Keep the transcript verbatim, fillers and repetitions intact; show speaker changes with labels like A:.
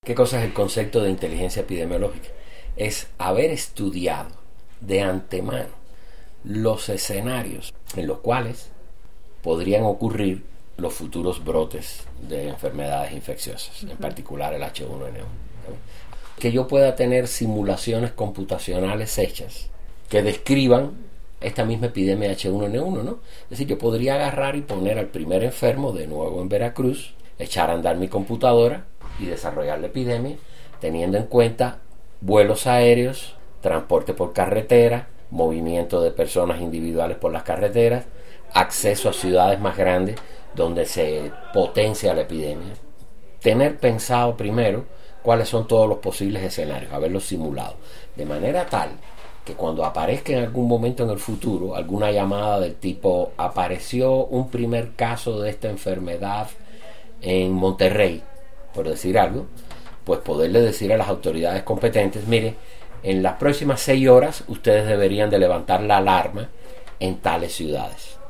A: ¿Qué cosa es el concepto de inteligencia epidemiológica? Es haber estudiado de antemano los escenarios en los cuales podrían ocurrir los futuros brotes de enfermedades infecciosas, en particular el hache uno ene uno. Que yo pueda tener simulaciones computacionales hechas que describan esta misma epidemia de hache uno ene uno, ¿no? Es decir, yo podría agarrar y poner al primer enfermo de nuevo en Veracruz, echar a andar mi computadora y desarrollar la epidemia, teniendo en cuenta vuelos aéreos, transporte por carretera, movimiento de personas individuales por las carreteras, acceso a ciudades más grandes donde se potencia la epidemia. Tener pensado primero cuáles son todos los posibles escenarios, haberlos simulado, de manera tal que cuando aparezca en algún momento en el futuro alguna llamada del tipo apareció un primer caso de esta enfermedad en Monterrey, por decir algo, pues poderle decir a las autoridades competentes, mire, en las próximas seis horas ustedes deberían de levantar la alarma en tales ciudades.